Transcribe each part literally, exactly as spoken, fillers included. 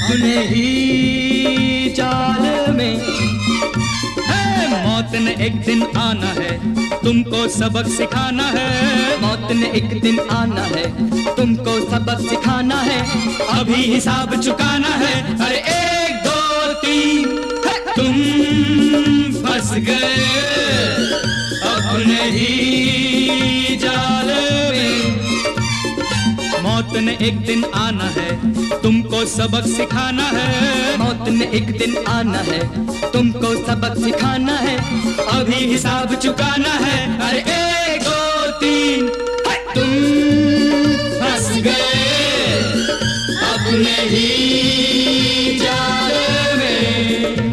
अपने ही जाल में। है मौत ने एक दिन आना है, तुमको सबक सिखाना है। मौत ने एक दिन आना है, तुमको सबक सिखाना है। अभी हिसाब चुकाना है। अरे एक दो तीन, तुम फंस गए अपने ही जाल में। मौत ने एक दिन आना है, तुमको सबक सिखाना है। मौत ने एक दिन आना है, तुमको सबक सिखाना है। अभी हिसाब चुकाना है। अरे एक दो तीन, तुम फंस गए अपने ही जाल में।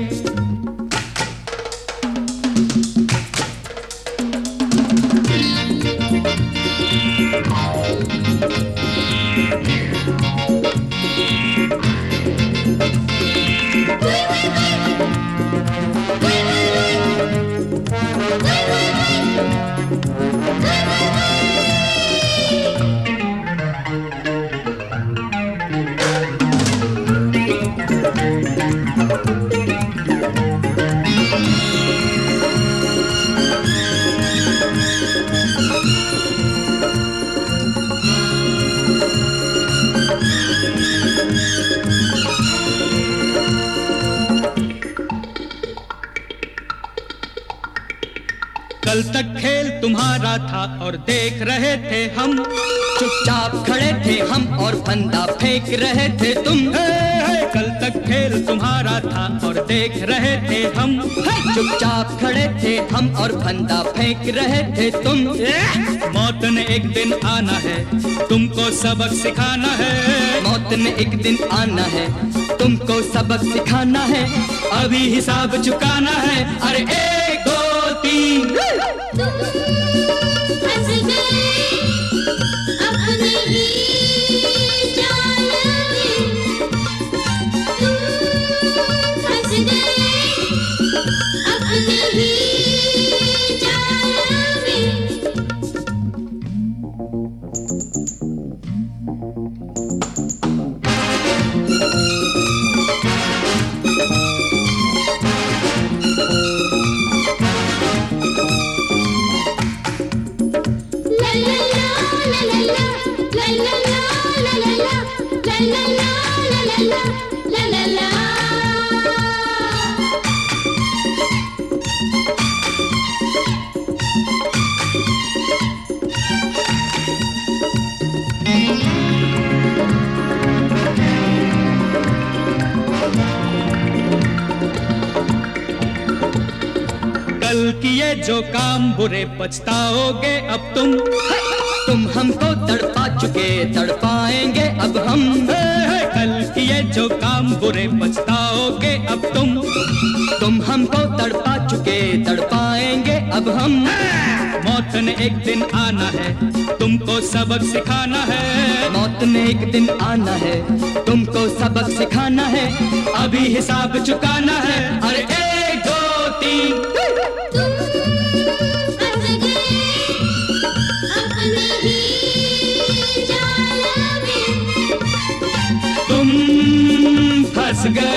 कल तक खेल तुम्हारा था और देख रहे थे हम। चुपचाप खड़े थे हम और फंदा फेंक रहे थे तुम। हे, हे, कल तक खेल तुम्हारा था और देख रहे थे हम। चुपचाप खड़े थे हम और फंदा फेंक रहे थे तुम। मौत ने एक दिन आना है, तुमको सबक सिखाना है। मौत ने एक दिन आना है, तुमको सबक सिखाना है। अभी हिसाब चुकाना है। अरे एक दो तीन, तुम फंस गए अपने ही जाल में। तुम फंस गए अपने ही जाल में। कल किए जो काम बुरे पछताओगे अब तुम। तुम हमको तड़पा चुके, तड़पाएंगे अब हम। हे, हे, कल किए जो काम बुरे पछताओगे अब तुम। तुम हमको तड़पा चुके, तड़पाएंगे अब हम। मौत ने एक दिन आना है, तुमको सबक सिखाना है। मौत ने एक दिन आना है, तुमको सबक सिखाना है। अभी हिसाब चुकाना है। अरे एक दो तीन, तुम फंस गए अपने ही जाल में। तुम फंस गए